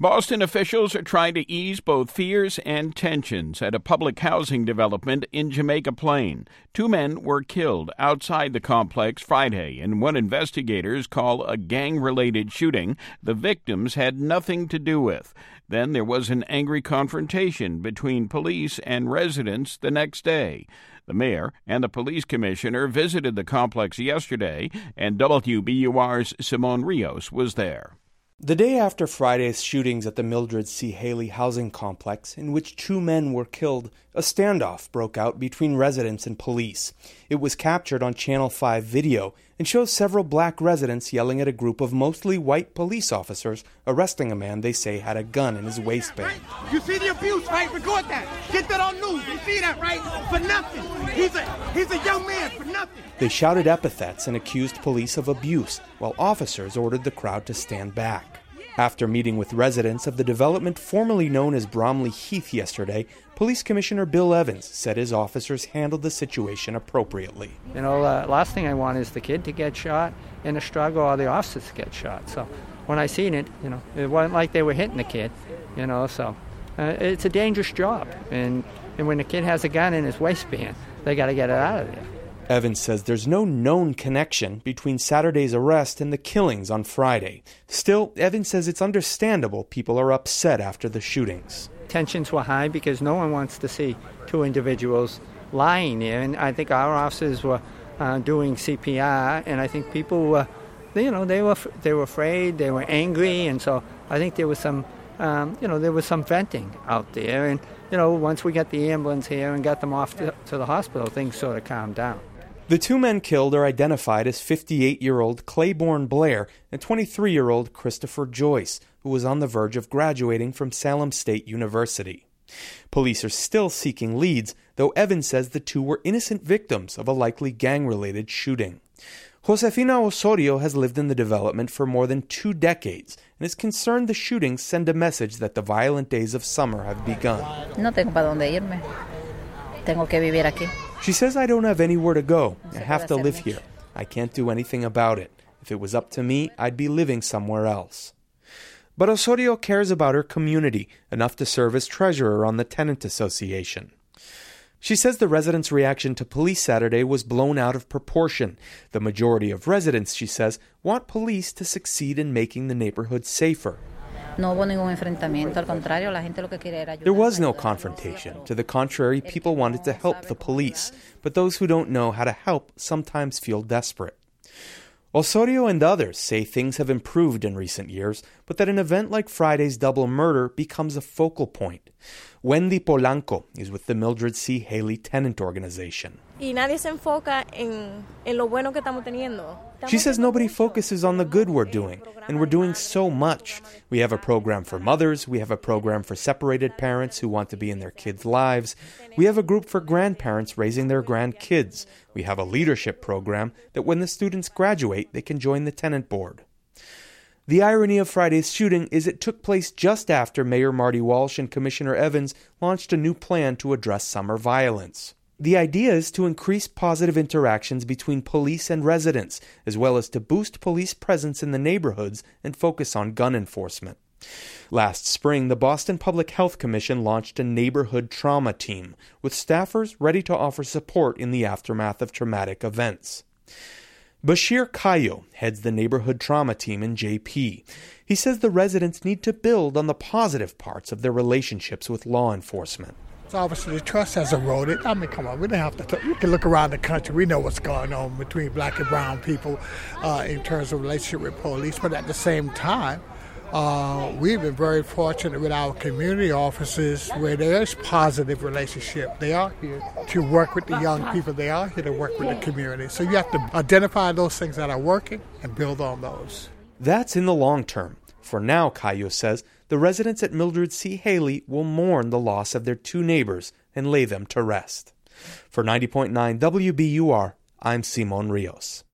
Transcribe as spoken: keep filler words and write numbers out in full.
Boston officials are trying to ease both fears and tensions at a public housing development in Jamaica Plain. Two men were killed outside the complex Friday in what investigators call a gang-related shooting the victims had nothing to do with. Then there was an angry confrontation between police and residents the next day. The mayor and the police commissioner visited the complex yesterday, and W B U R's Simon Rios was there. The day after Friday's shootings at the Mildred C. Haley housing complex, in which two men were killed, a standoff broke out between residents and police. It was captured on Channel five video and shows several black residents yelling at a group of mostly white police officers arresting a man they say had a gun in his waistband. You see the abuse, right? Record that. Get that on news. You see that, right? For nothing. He's a, he's a young man for nothing. They shouted epithets and accused police of abuse, while officers ordered the crowd to stand back. After meeting with residents of the development formerly known as Bromley Heath yesterday, Police Commissioner Bill Evans said his officers handled the situation appropriately. You know, the last thing I want is the kid to get shot in a struggle or the officers to get shot. So when I seen it, you know, it wasn't like they were hitting the kid, you know, so uh, it's a dangerous job. And, and when the kid has a gun in his waistband, they got to get it out of there. Evans says there's no known connection between Saturday's arrest and the killings on Friday. Still, Evans says it's understandable people are upset after the shootings. Tensions were high because no one wants to see two individuals lying there. And I think our officers were uh, doing C P R, and I think people were, you know, they were they were afraid, they were angry, and so I think there was some, um, you know, there was some venting out there. And you know, once we got the ambulance here and got them off to, to the hospital, things sort of calmed down. The two men killed are identified as fifty-eight-year-old Claiborne Blair and twenty-three-year-old Christopher Joyce, who was on the verge of graduating from Salem State University. Police are still seeking leads, though Evans says the two were innocent victims of a likely gang-related shooting. Josefina Osorio has lived in the development for more than two decades and is concerned the shootings send a message that the violent days of summer have begun. No tengo para dónde irme. Tengo que vivir aquí. She says, I don't have anywhere to go. I have to live here. I can't do anything about it. If it was up to me, I'd be living somewhere else. But Osorio cares about her community, enough to serve as treasurer on the tenant association. She says the residents' reaction to police Saturday was blown out of proportion. The majority of residents, she says, want police to succeed in making the neighborhood safer. No hubo ningún enfrentamiento, al contrario, la gente lo que quiere era ayudar. There was no confrontation. To the contrary, people wanted to help the police, but those who don't know how to help sometimes feel desperate. Osorio and others say things have improved in recent years, but that an event like Friday's double murder becomes a focal point. Wendy Polanco is with the Mildred C. Haley Tenant Organization. Y nadie se enfoca en, en lo bueno que estamos teniendo. She says nobody focuses on the good we're doing, and we're doing so much. We have a program for mothers, we have a program for separated parents who want to be in their kids' lives, we have a group for grandparents raising their grandkids, we have a leadership program that when the students graduate, they can join the tenant board. The irony of Friday's shooting is it took place just after Mayor Marty Walsh and Commissioner Evans launched a new plan to address summer violence. The idea is to increase positive interactions between police and residents, as well as to boost police presence in the neighborhoods and focus on gun enforcement. Last spring, the Boston Public Health Commission launched a neighborhood trauma team, with staffers ready to offer support in the aftermath of traumatic events. Bashir Kayo heads the neighborhood trauma team in J P. He says the residents need to build on the positive parts of their relationships with law enforcement. So obviously the trust has eroded. I mean, come on, we don't have to. T- we can look around the country. We know what's going on between black and brown people uh, in terms of relationship with police. But at the same time, uh, we've been very fortunate with our community offices where there's positive relationship. They are here to work with the young people. They are here to work with the community. So you have to identify those things that are working and build on those. That's in the long term. For now, Kayo says, the residents at Mildred C. Haley will mourn the loss of their two neighbors and lay them to rest. For ninety point nine W B U R, I'm Simon Rios.